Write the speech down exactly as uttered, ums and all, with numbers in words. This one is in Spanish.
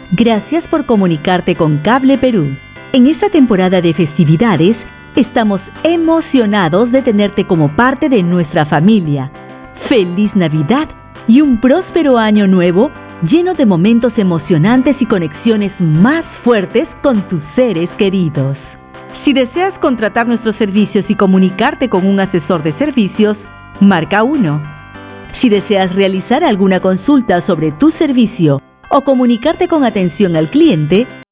Gracias por comunicarte con Cable Perú. En esta temporada de festividades, estamos emocionados de tenerte como parte de nuestra familia. ¡Feliz Navidad y un próspero año nuevo lleno de momentos emocionantes y conexiones más fuertes con tus seres queridos! Si deseas contratar nuestros servicios y comunicarte con un asesor de servicios, marca uno. Si deseas realizar alguna consulta sobre tu servicio o comunicarte con atención al cliente,